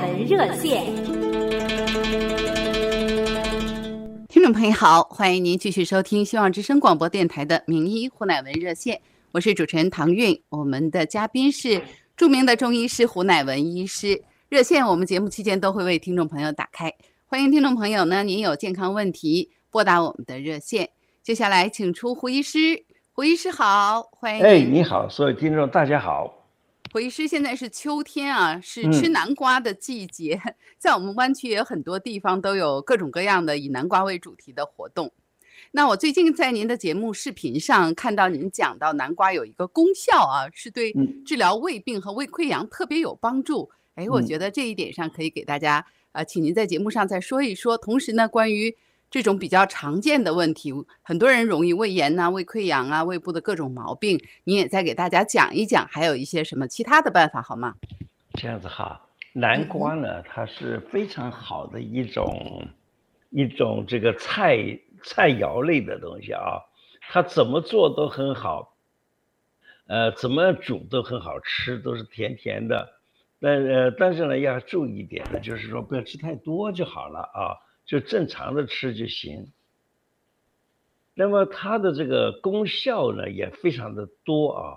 文热线。 听众朋友好，欢迎您继续收听希望之声广播电台的名医胡乃文热线，我是主持人唐韵，我们的嘉宾是著名的中医师胡乃文医师。热线我们节目期间都会为听众朋友打开，欢迎听众朋友呢，您有健康问题拨打我们的热线。接下来请出胡医师。胡医师好，欢迎您。 你好，所有听众大家好。 胡医师，现在是秋天啊，是吃南瓜的季节，在我们湾区也有很多地方都有各种各样的以南瓜为主题的活动。那我最近在您的节目视频上看到您讲到南瓜有一个功效啊，是对治疗胃病和胃溃疡特别有帮助。我觉得这一点上可以给大家请您在节目上再说一说。同时呢，关于这种比较常见的问题，很多人容易胃炎啊、胃溃疡啊、胃部的各种毛病，你也再给大家讲一讲，还有一些什么其他的办法好吗？ 这样子哈，南瓜呢，它是非常好的一种这个菜肴类的东西啊，它怎么做都很好，怎么煮都很好吃，都是甜甜的。但是呢，要注意一点呢，就是说不要吃太多就好了啊。就正常的吃就行。那么它的这个功效呢也非常的多啊。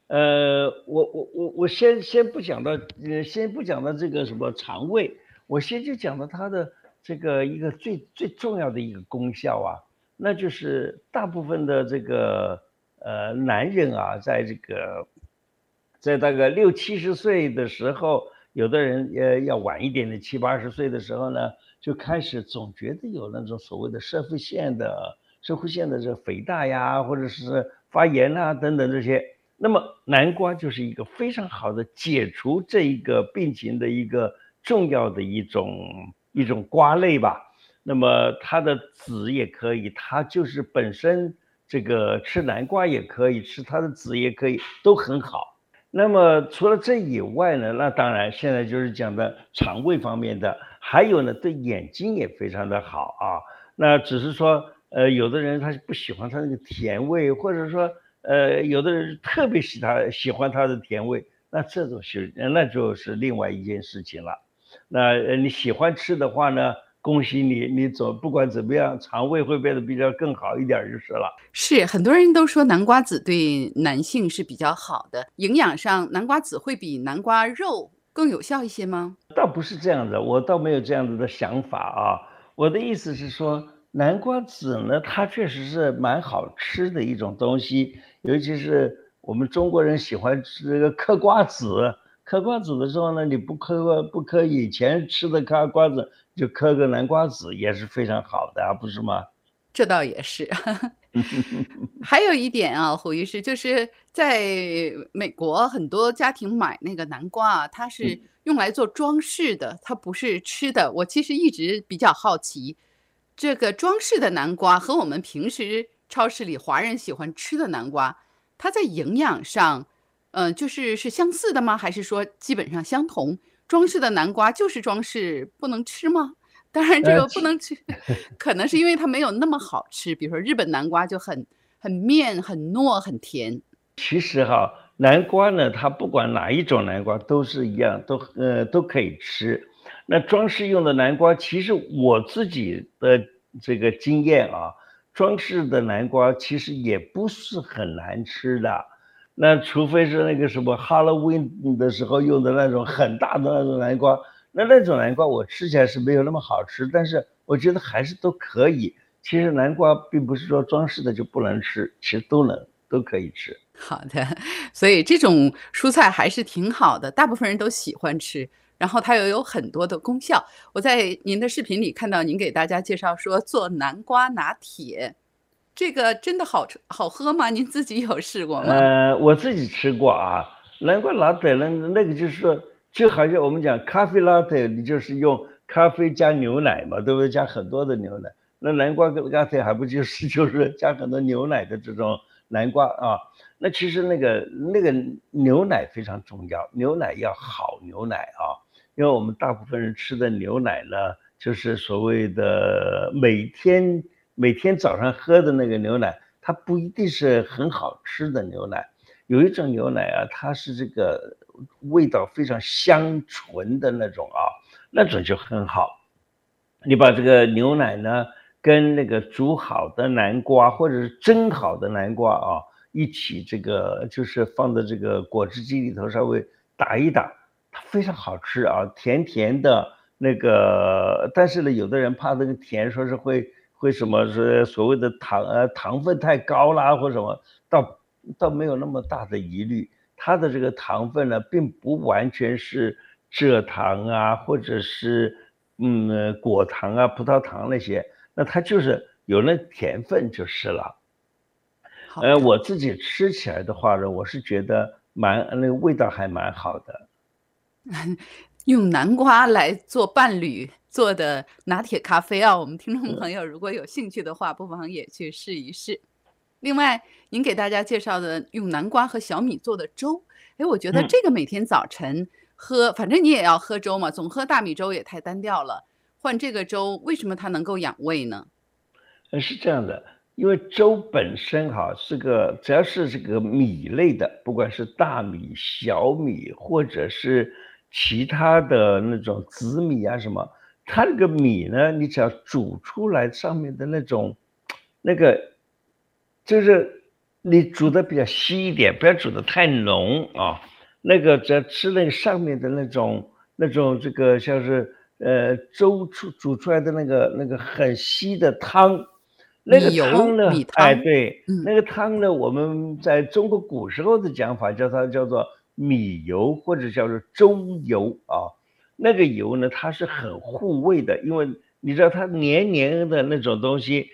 我先不讲到这个什么肠胃，我先就讲到它的这个一个最重要的一个功效啊，那就是大部分的这个男人啊，在大概60、70岁的时候，有的人要晚一点的70、80岁的时候呢，就开始总觉得有那种所谓的射护腺的这肥大呀，或者是发炎啊等等这些。那么南瓜就是一个非常好的解除这一个病情的一个重要的一种瓜类吧。那么它的籽也可以，它就是本身这个吃南瓜也可以，吃它的籽也可以，都很好。那么除了这以外呢，那当然现在就是讲的肠胃方面的，还有呢对眼睛也非常的好啊。那只是说有的人他是不喜欢它那个甜味，或者说有的人特别喜欢它的甜味，那就是另外一件事情了。那你喜欢吃的话呢，恭喜你不管怎么样，肠胃会变得比较更好一点就是了。 是，很多人都说南瓜籽对男性是比较好的，营养上南瓜籽会比南瓜肉更有效一些吗？ 倒不是这样的，我倒没有这样子的想法啊。我的意思是说，南瓜籽呢，它确实是蛮好吃的一种东西，尤其是我们中国人喜欢吃这个嗑瓜子。嗑瓜子的时候呢，你不嗑以前吃的嗑瓜子，就嗑个南瓜籽也是非常好的啊，不是吗？ 这倒也是。还有一点啊，胡医师，就是在美国很多家庭买那个南瓜啊，它是用来做装饰的，它不是吃的。我其实一直比较好奇，这个装饰的南瓜和我们平时超市里华人喜欢吃的南瓜，它在营养上，就是相似的吗？还是说基本上相同？装饰的南瓜就是装饰，不能吃吗？当然这个不能吃，可能是因为它没有那么好吃。比如说日本南瓜就很面、很糯、很甜。 其实哈，南瓜呢，它不管哪一种南瓜都是一样，都可以吃。那装饰用的南瓜，其实我自己的这个经验啊，装饰的南瓜其实也不是很难吃的。那除非是那个什么 Halloween 的时候用的那种很大的那种南瓜，那种南瓜我吃起来是没有那么好吃，但是我觉得还是都可以。其实南瓜并不是说装饰的就不能吃，其实都可以吃。 好的，所以这种蔬菜还是挺好的，大部分人都喜欢吃，然后它又有很多的功效。我在您的视频里看到您给大家介绍说做南瓜拿铁，这个真的好喝吗？您自己有试过吗？ 我自己吃过啊，南瓜拿铁那个就是说，就好像我们讲咖啡拿铁，你就是用咖啡加牛奶嘛，对不对？加很多的牛奶。那南瓜拿铁还不就是加很多牛奶的这种南瓜啊？那其实那个牛奶非常重要，牛奶要好牛奶啊，因为我们大部分人吃的牛奶呢，就是所谓的每天早上喝的那个牛奶，它不一定是很好吃的牛奶。有一种牛奶啊，它是这个味道非常香醇的那种啊， 那种就很好。你把这个牛奶呢，跟那个煮好的南瓜或者是蒸好的南瓜啊，一起这个就是放在这个果汁机里头稍微打一打，它非常好吃啊，甜甜的那个。但是呢，有的人怕那个甜，说是会什么是所谓的糖分太高啦或什么，倒没有那么大的疑虑。它的这个糖分呢，并不完全是蔗糖啊，或者是果糖啊、葡萄糖那些，那它就是有那甜分就是了。 好的。 我自己吃起来的话呢，我是觉得那个味道还蛮好的。 用南瓜来做伴侣做的拿铁咖啡啊，我们听众嗯朋友如果有兴趣的话，不妨也去试一试。另外，您给大家介绍的用南瓜和小米做的粥，哎，我觉得嗯。 这个每天早晨喝，反正你也要喝粥嘛，总喝大米粥也太单调了。换这个粥，为什么它能够养胃呢？ 是这样的，因为粥本身哈只要是这个米类的，不管是大米、小米，或者是其他的那种紫米啊什么，它这个米呢，你只要煮出来上面的那个，就是你煮的比较稀一点，不要煮的太浓啊。那个只要吃那个上面的那种这个像是粥煮出来的那个很稀的汤。那个米油、 汤呢，哎， 米汤， 对， 嗯， 那个汤呢，我们在中国古时候的讲法叫做米油或者叫做粥油啊。那个油呢，它是很护胃的，因为你知道它黏黏的那种东西，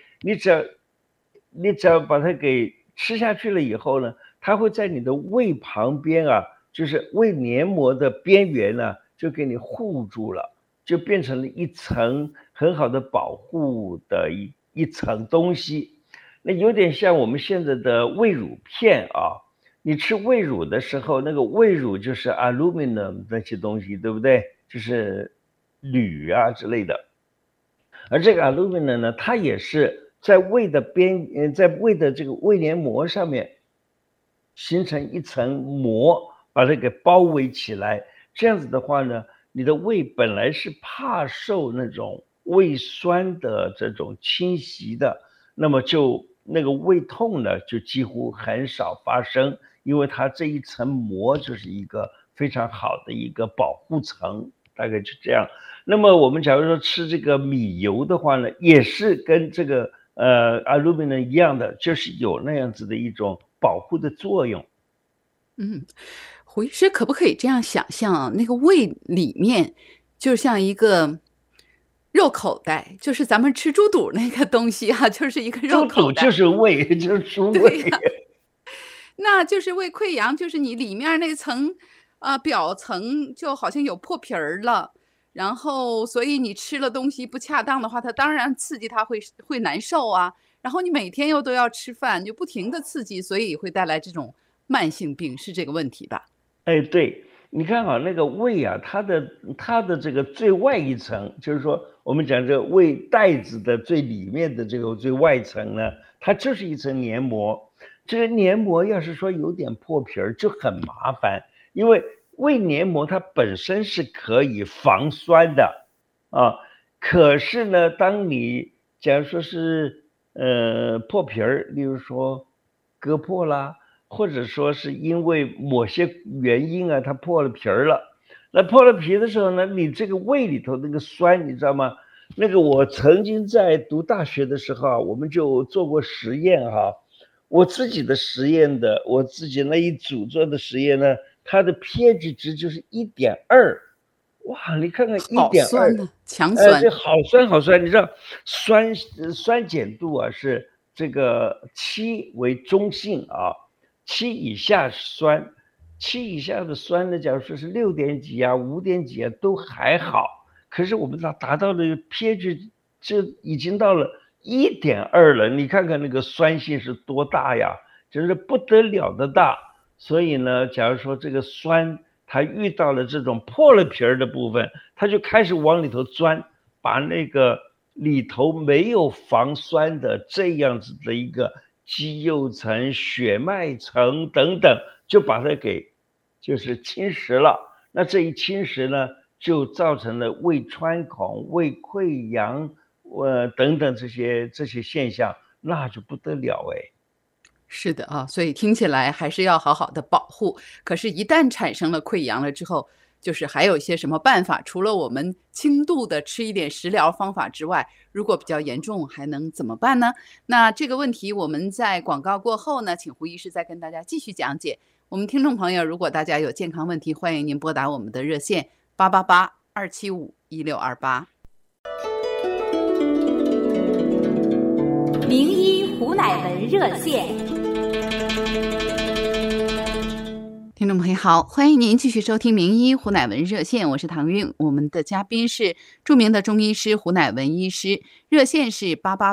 你只要把它给吃下去了以后呢，它会在你的胃旁边啊，就是胃黏膜的边缘呢，就给你护住了，就变成了一层很好的保护的一层东西。那有点像我们现在的胃乳片啊，你吃胃乳的时候，那个胃乳就是 aluminum 那些东西，对不对？就是铝啊之类的。而这个 aluminum 呢，它也是在胃的这个胃黏膜上面形成一层膜，把它给包围起来。这样子的话呢，你的胃本来是怕受那种胃酸的这种侵袭的，那么那个胃痛呢，就几乎很少发生，因为它这一层膜就是一个非常好的一个保护层，大概就这样。那么我们假如说吃这个米油的话呢，也是跟这个aluminum 一样的，就是有那样子的一种保护的作用。 嗯。胡医师可不可以这样想象啊，那个胃里面就像一个肉口袋，就是咱们吃猪肚那个东西啊，就是一个肉猪肚就口袋。 是胃，就是猪胃。 对呀，那就是胃溃疡，就是你里面儿那层，表层就好像有破皮儿了，然后所以你吃了东西不恰当的话，它当然刺激它会难受啊。然后你每天又都要吃饭，就不停的刺激，所以会带来这种慢性病，是这个问题吧？ 哎，对，你看啊，那个胃啊，它的这个最外一层，就是说我们讲这个胃袋子的最里面的这个最外层呢，它就是一层黏膜。这个黏膜要是说有点破皮儿就很麻烦，因为胃黏膜它本身是可以防酸的啊。可是呢，当你假如说是破皮儿，例如说割破啦，或者说是因为某些原因啊，它破了皮儿了。那破了皮的时候呢，你这个胃里头那个酸，你知道吗？那个我曾经在读大学的时候啊，我们就做过实验哈。我自己那一组做的实验呢，它的 pH 值就是1.2。哇，你看看一好点二， 酸呐，强酸。 这好酸好酸。你知道酸碱度啊是这个7为中性啊，7以下是酸，7以下的酸呢，假如说是6点几啊、5点几啊都还好。可是我们达到了 pH，这已经到了1.2了，你看看那个酸性是多大呀，真是不得了的大。所以呢，假如说这个酸它遇到了这种破了皮儿的部分，它就开始往里头钻，把那个里头没有防酸的这样子的一个肌肉层、血脉层等等，就把它给就是侵蚀了。那这一侵蚀呢， 就造成了胃穿孔、胃溃疡，等等这些现象，那就不得了哎。 是的啊，所以听起来还是要好好的保护。可是，一旦产生了溃疡了之后，就是还有一些什么办法？除了我们轻度的吃一点食疗方法之外，如果比较严重，还能怎么办呢？那这个问题我们在广告过后呢，请胡医师再跟大家继续讲解。我们听众朋友，如果大家有健康问题，欢迎您拨打我们的热线888-275-1628。 名医胡乃文热线。 听众朋友好，欢迎您继续收听名医胡乃文热线，我是唐韵，我们的嘉宾是著名的中医师胡乃文医师，热线是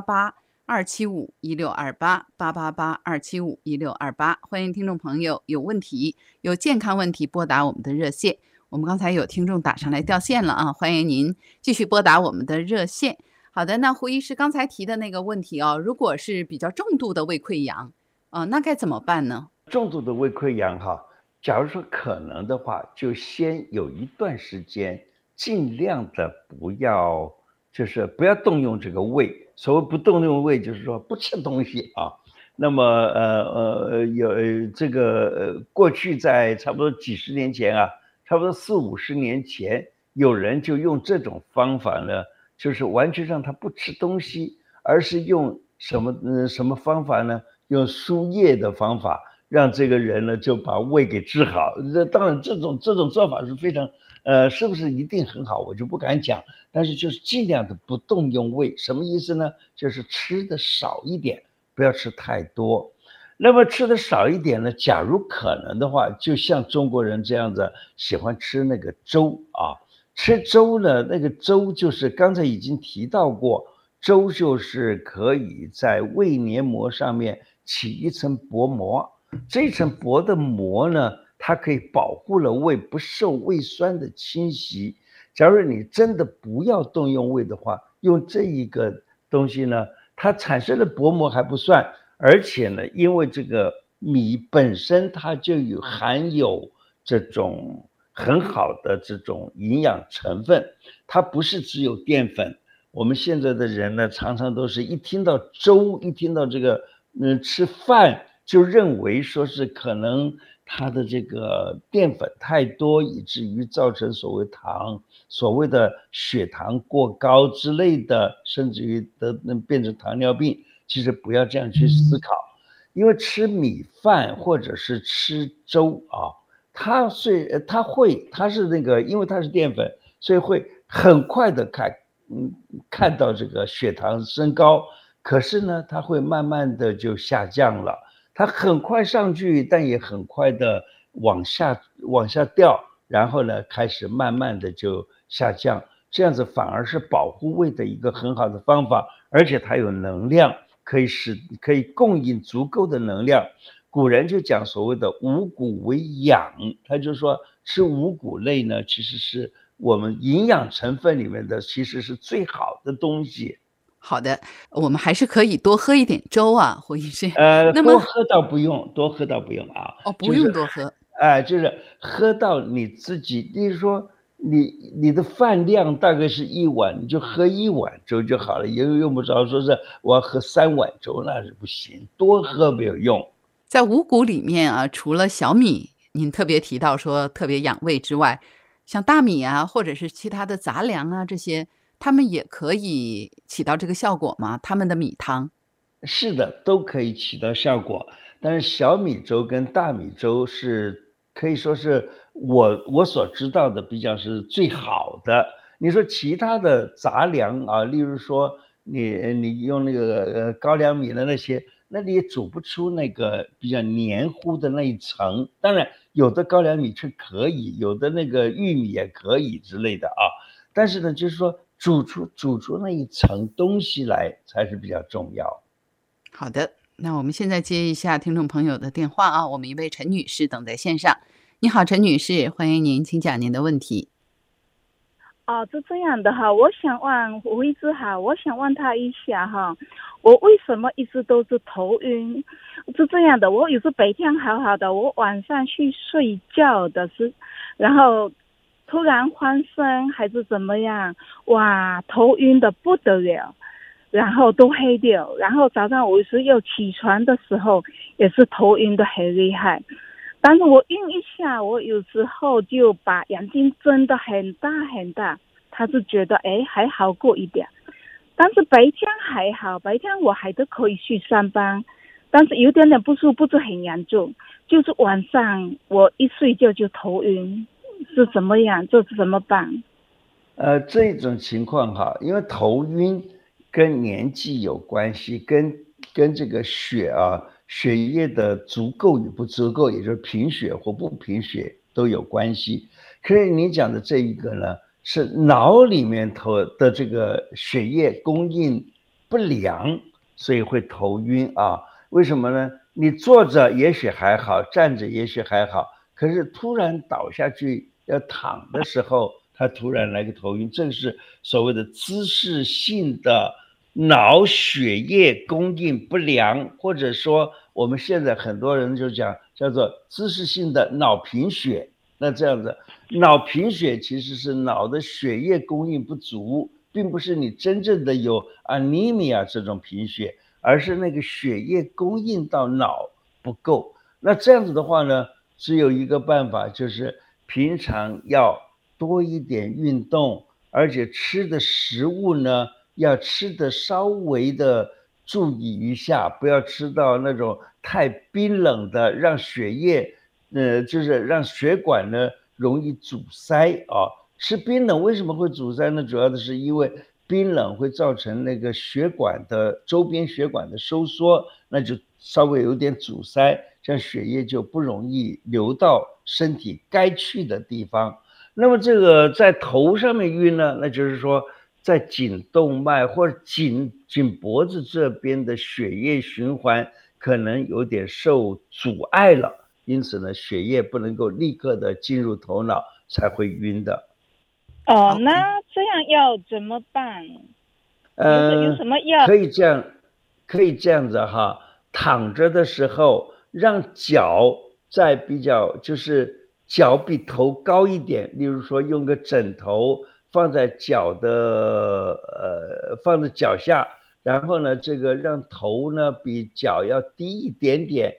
888-275-1628，888-275-1628，欢迎听众朋友有问题有健康问题拨打我们的热线。我们刚才有听众打上来掉线了啊，欢迎您继续拨打我们的热线。好的，那胡医师刚才提的那个问题哦，如果是比较重度的胃溃疡，那该怎么办呢？ 重度的胃溃疡哈，假如说可能的话，就先有一段时间尽量的不要动用这个胃。所谓不动用胃，就是说不吃东西啊。那么有这个过去在差不多几十年前啊，差不多40-50年前，有人就用这种方法呢，就是完全让他不吃东西，而是用什么方法呢？用输液的方法，让这个人呢就把胃给治好。当然这种做法是非常是不是一定很好，我就不敢讲。但是就是尽量的不动用胃，什么意思呢？就是吃的少一点，不要吃太多。那么吃的少一点呢，假如可能的话，就像中国人这样子喜欢吃那个粥啊。吃粥呢，那个粥就是刚才已经提到过，粥就是可以在胃黏膜上面起一层薄膜，这层薄的膜呢，它可以保护了胃不受胃酸的侵袭。假如你真的不要动用胃的话，用这一个东西呢，它产生的薄膜还不算，而且呢，因为这个米本身它就含有这种很好的这种营养成分，它不是只有淀粉。我们现在的人呢，常常都是一听到粥，一听到这个吃饭，就认为说是可能它的这个淀粉太多，以至于造成所谓的血糖过高之类的，甚至于变成糖尿病。其实不要这样去思考，因为吃米饭或者是吃粥啊，它是那个，因为它是淀粉，所以会很快的看到这个血糖升高，可是呢，它会慢慢的就下降了。它很快上去，但也很快的往下掉，然后呢，开始慢慢的就下降。这样子反而是保护胃的一个很好的方法，而且它有能量，可以供应足够的能量。古人就讲所谓的五谷为养，他就说吃五谷类呢，其实是我们营养成分里面的其实是最好的东西。 好的，我们还是可以多喝一点粥啊，胡医师。那么多喝倒不用啊。 不用多喝。 就是喝到你自己，例如说你的饭量大概是1碗，你就喝1碗粥就好了，也用不着说是我要喝3碗粥，那是不行，多喝没有用。 在五谷里面啊，除了小米，您特别提到说特别养胃之外，像大米啊，或者是其他的杂粮啊，这些，它们也可以起到这个效果吗？它们的米汤？ 是的，都可以起到效果，但是小米粥跟大米粥是可以说是我所知道的比较是最好的。你说其他的杂粮啊，例如说你用那个高粱米的那些，那你也煮不出那个比较黏糊的那一层。当然有的高粱米是可以，有的那个玉米也可以之类的啊。但是呢，就是说煮出那一层东西来才是比较重要。 好的，那我们现在接一下听众朋友的电话啊，我们一位陈女士等在线上。你好，陈女士，欢迎您，请讲您的问题。 是这样的哈，我想问胡医师哈，我想问他一下哈，我为什么一直都是头晕？是这样的，我有时白天好好的，我晚上去睡觉的然后突然翻身还是怎么样，哇，头晕的不得了，然后都黑掉，然后早上我有时又起床的时候也是头晕的很厉害。但是我晕一下，我有时候就把眼睛睁得很大很大，他是觉得还好过一点。但是白天还好，白天我还都可以去上班，但是有点点不舒服，不是很严重，就是晚上我一睡觉就头晕，是怎么样？这是怎么办？ 这种情况哈，因为头晕跟年纪有关系，跟这个血液的足够与不足够，也就是贫血或不贫血都有关系。可是你讲的这一个呢，是脑里面的这个血液供应不良，所以会头晕啊。为什么呢？你坐着也许还好，站着也许还好，可是突然倒下去要躺的时候，他突然来个头晕，这是所谓的姿势性的脑血液供应不良，或者说我们现在很多人就讲叫做姿势性的脑贫血。那这样子，脑贫血其实是脑的血液供应不足，并不是你真正的有 anemia 这种贫血，而是那个血液供应到脑不够。那这样子的话呢，只有一个办法，就是平常要多一点运动，而且吃的食物呢要吃的稍微的注意一下，不要吃到那种太冰冷的，让血液就是让血管呢容易阻塞啊。吃冰冷为什么会阻塞呢？主要的是因为冰冷会造成那个血管的周边血管的收缩，那就稍微有点阻塞，这样血液就不容易流到身体该去的地方。那么这个在头上面晕呢，那就是说在颈动脉或者颈脖子这边的血液循环可能有点受阻碍了，因此呢血液不能够立刻的进入头脑，才会晕的。 那这样要怎么办？有什么药？ 可以这样子哈，躺着的时候让脚在比较就是脚比头高一点，例如说用个枕头放在脚下，然后呢这个让头呢比脚要低一点点，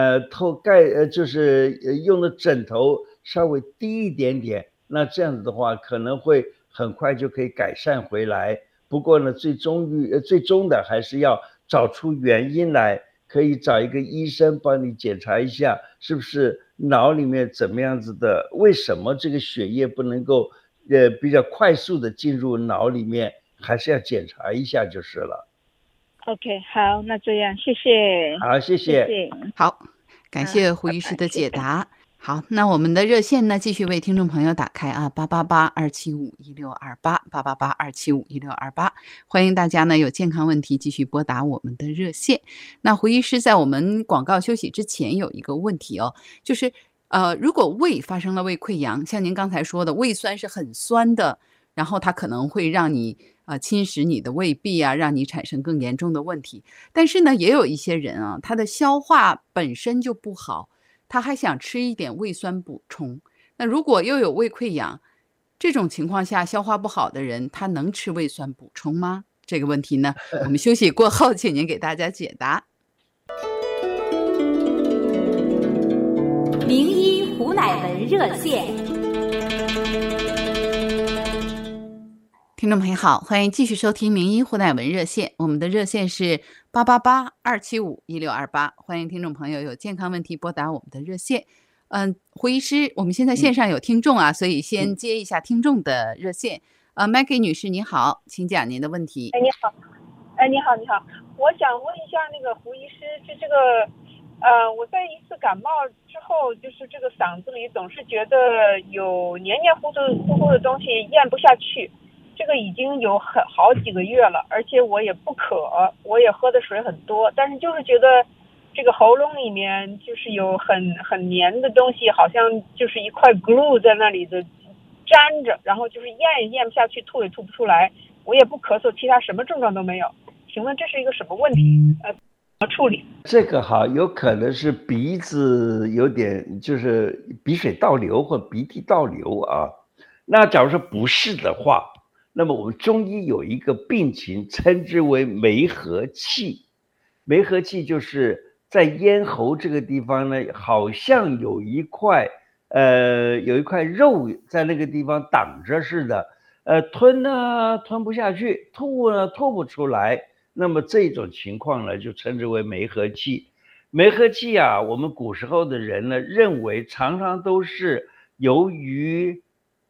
就是用的枕头稍微低一点点，那这样子的话可能会很快就可以改善回来。不过呢最终的还是要找出原因来，可以找一个医生帮你检查一下是不是脑里面怎么样子的，为什么这个血液不能够比较快速的进入脑里面，还是要检查一下就是了。 OK， 好，那这样谢谢。 好，谢谢。 好，感谢胡医师的解答。好，那我们的热线呢，继续为听众朋友打开啊，888-275-1628，888-275-1628，欢迎大家呢有健康问题继续拨打我们的热线。那胡医师在我们广告休息之前有一个问题哦，就是如果胃发生了胃溃疡，像您刚才说的，胃酸是很酸的，然后它可能会让你侵蚀你的胃壁啊，让你产生更严重的问题。但是呢，也有一些人啊，他的消化本身就不好，他还想吃一点胃酸补充。那如果又有胃溃疡，这种情况下消化不好的人，他能吃胃酸补充吗？这个问题呢，我们休息过后请您给大家解答。 名医胡乃文热线。 听众朋友好，欢迎继续收听名医胡乃文热线，我们的热线是888-275-1628，欢迎听众朋友有健康问题拨打我们的热线。胡医师，我们现在线上有听众啊，所以先接一下听众的热线。Maggie 女士你好，请讲您的问题。 你好，你好，我想问一下那个胡医师，就这个我在一次感冒之后，就是这个嗓子里总是觉得有黏黏糊糊的东西咽不下去，这个已经有好几个月了，而且我也不渴，我也喝的水很多，但是就是觉得这个喉咙里面就是有很黏的东西，好像就是一块 glue 在那里的粘着，然后就是咽也咽不下去，吐也吐不出来，我也不咳嗽，其他什么症状都没有。请问这是一个什么问题？怎么处理？ 这个有可能是鼻子有点就是鼻水倒流或鼻涕倒流啊。 那假如说不是的话，那么我们中医有一个病情称之为梅核气。梅核气就是在咽喉这个地方呢，好像有一块肉在那个地方挡着似的，吞呢吞不下去，吐呢吐不出来，那么这种情况呢就称之为梅核气。梅核气啊，我们古时候的人呢认为常常都是由于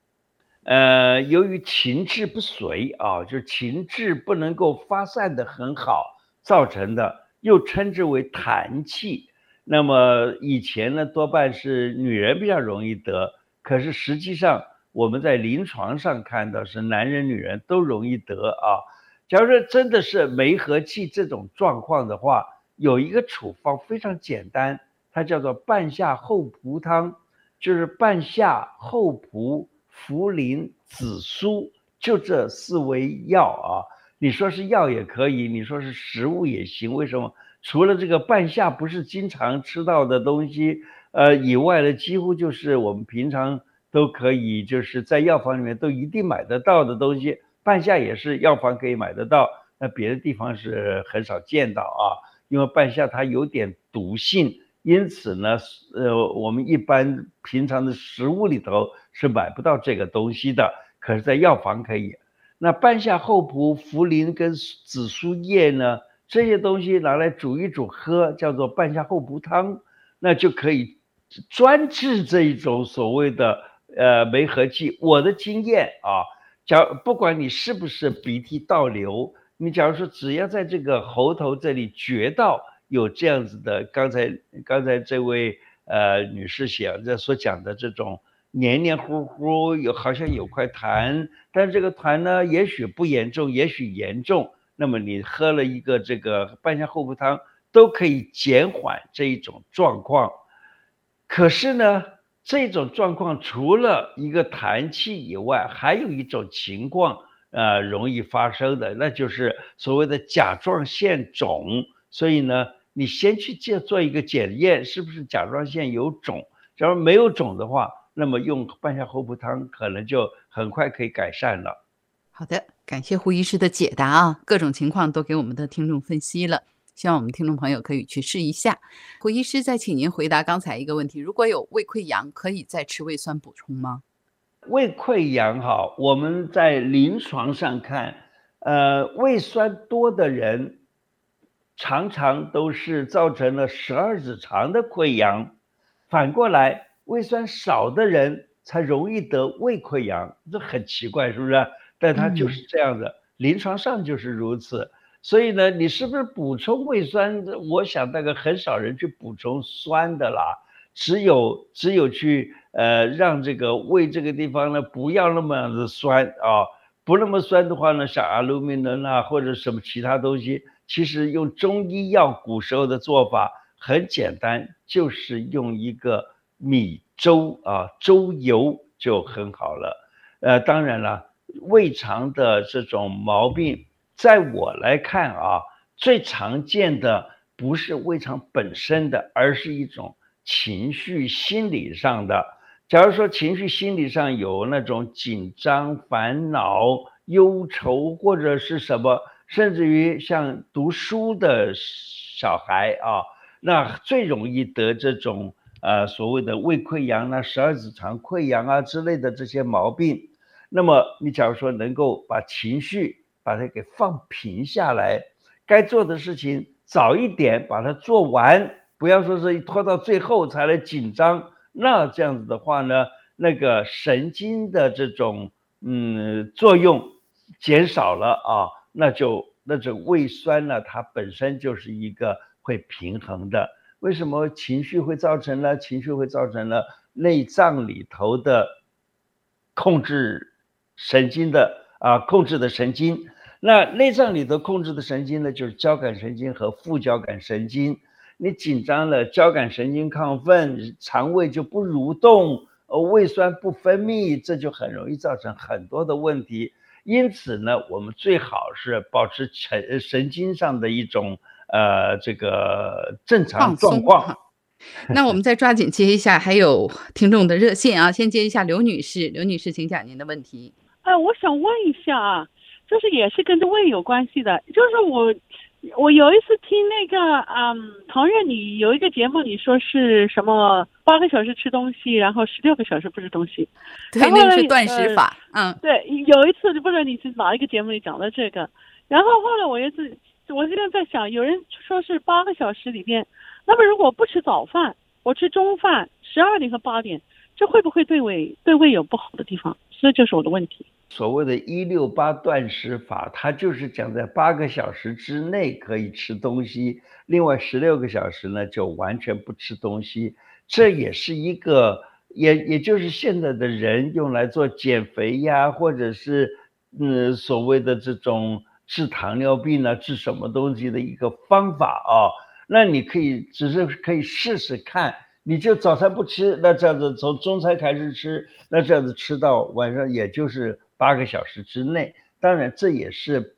情志不遂啊，就是情志不能够发散的很好造成的，又称之为痰气。那么以前呢，多半是女人比较容易得，可是实际上我们在临床上看到是男人女人都容易得啊。假如说真的是梅核气这种状况的话，有一个处方非常简单，它叫做半夏厚朴汤，就是半夏、厚朴、茯苓、紫苏，就这4味药啊。你说是药也可以，你说是食物也行。为什么？除了这个半夏不是经常吃到的东西以外呢，几乎就是我们平常都可以就是在药房里面都一定买得到的东西。半夏也是药房可以买得到，那别的地方是很少见到啊，因为半夏它有点毒性，因此呢我们一般平常的食物里头是买不到这个东西的，可是在药房可以。那半夏、厚朴、茯苓跟紫苏叶呢，这些东西拿来煮一煮喝，叫做半夏厚朴汤，那就可以专治这一种所谓的梅核气。我的经验啊，不管你是不是鼻涕倒流，你假如说只要在这个喉头这里觉到有这样子的，刚才这位女士所讲的这种黏黏糊糊，好像有块痰，但是这个痰呢也许不严重，也许严重，那么你喝了一个这个半夏厚朴汤都可以减缓这一种状况。可是呢，这种状况除了一个痰气以外，还有一种情况容易发生的，那就是所谓的甲状腺肿。所以呢，你先去做一个检验，是不是甲状腺有肿？假如没有肿的话，那么用半夏厚朴汤可能就很快可以改善了。 好的，感谢胡医师的解答啊，各种情况都给我们的听众分析了，希望我们听众朋友可以去试一下。胡医师再请您回答刚才一个问题，如果有胃溃疡，可以再吃胃酸补充吗？ 胃溃疡哈，我们在临床上看，胃酸多的人常常都是造成了12指肠的溃疡，反过来胃酸少的人才容易得胃溃疡，这很奇怪，是不是？但它就是这样的，临床上就是如此。所以呢，你是不是补充胃酸？我想大概很少人去补充酸的啦，只有去让这个胃这个地方呢不要那么样的酸啊，不那么酸的话呢，像阿鲁米能啊或者什么其他东西，其实用中医药古时候的做法很简单，就是用一个米粥啊粥油就很好了。当然了，胃肠的这种毛病，在我来看啊，最常见的不是胃肠本身的，而是一种情绪心理上的。假如说情绪心理上有那种紧张、烦恼、忧愁或者是什么，甚至于像读书的小孩啊，那最容易得这种所谓的胃溃疡啊、12指肠溃疡啊之类的这些毛病。那么你假如说能够把情绪把它给放平下来，该做的事情早一点把它做完，不要说是拖到最后才来紧张，那这样子的话呢，那个神经的这种作用减少了啊，那种胃酸呢，它本身就是一个会平衡的。为什么情绪会造成了内脏里头的控制神经的控制的神经？那内脏里头控制的神经呢，就是交感神经和副交感神经。你紧张了，交感神经亢奋，肠胃就不蠕动，胃酸不分泌，这就很容易造成很多的问题。因此呢，我们最好是保持神经上的一种这个正常状况。 那我们再抓紧接一下，还有听众的热线啊，先接一下刘女士。刘女士，请讲您的问题。 我想问一下啊，就是也是跟这胃有关系的，就是我有一次听那个唐月，你有一个节目，你说是什么8个小时吃东西，然后16个小时不吃东西， 对，那个是断食法。 对，有一次不知道你是哪一个节目里讲的这个，然后后来我现在在想，有人说是8个小时里边，那么如果不吃早饭，我吃中饭12点和8点，这会不会对胃有不好的地方？这就是我的问题。 所谓的168断食法，它就是讲在8个小时之内可以吃东西，另外16个小时呢就完全不吃东西。这也是一个也就是现在的人用来做减肥呀，或者是所谓的这种治糖尿病啊，治什么东西的一个方法啊。那你只是可以试试看，你就早餐不吃，那这样子从中餐开始吃，那这样子吃到晚上也就是8个小时之内。当然这也是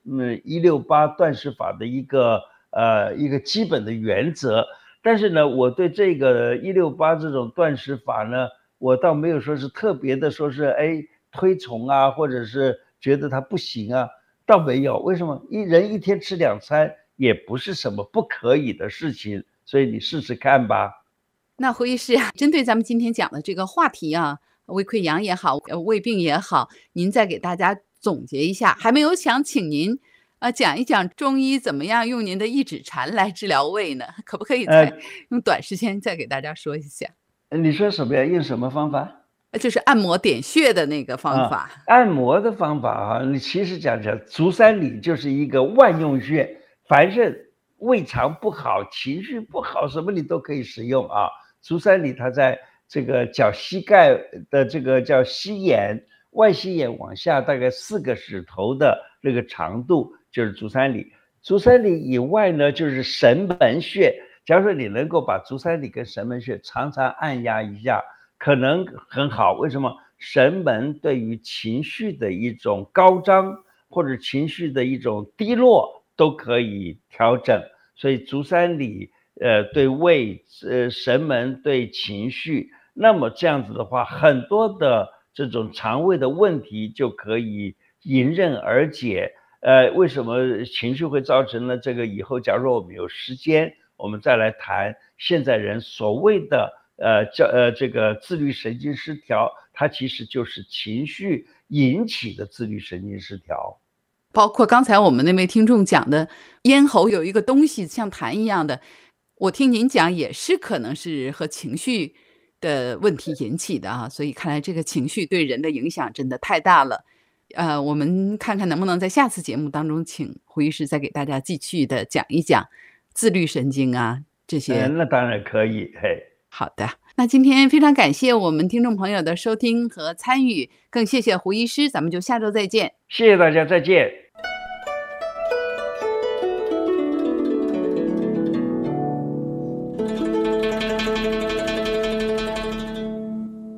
168断食法的一个基本的原则。但是呢，我对这个168这种断食法呢，我倒没有说是特别的说是推崇啊，或者是觉得它不行啊，倒没有。为什么？人一天吃2餐也不是什么不可以的事情，所以你试试看吧。 那胡医师啊，针对咱们今天讲的这个话题啊，胃溃疡也好，胃病也好，您再给大家总结一下。还没有想请您讲一讲中医怎么样用您的一指禅来治疗胃呢？可不可以再用短时间再给大家说一下？ 你说什么呀？用什么方法？ 就是按摩点穴的那个方法。 按摩的方法啊，你其实讲足三里就是一个万用穴，凡是胃肠不好、情绪不好什么你都可以使用啊。足三里它在这个脚膝盖的这个叫膝眼，外膝眼往下大概4个指头的那个长度就是足三里。足三里以外呢，就是神门穴。假如说你能够把足三里跟神门穴常常按压一下，可能很好。为什么？神门对于情绪的一种高涨或者情绪的一种低落都可以调整，所以足三里对胃，神门对情绪，那么这样子的话，很多的这种肠胃的问题就可以迎刃而解。为什么情绪会造成呢？这个以后假如我们有时间，我们再来谈现在人所谓的这个自律神经失调，它其实就是情绪引起的自律神经失调。 包括刚才我们那位听众讲的咽喉有一个东西像痰一样的，我听您讲也是可能是和情绪的问题引起的啊，所以看来这个情绪对人的影响真的太大了。我们看看能不能在下次节目当中请胡医师再给大家继续的讲一讲自律神经啊这些。 那当然可以。 好的，那今天非常感谢我们听众朋友的收听和参与，更谢谢胡医师，咱们就下周再见。 谢谢大家，再见。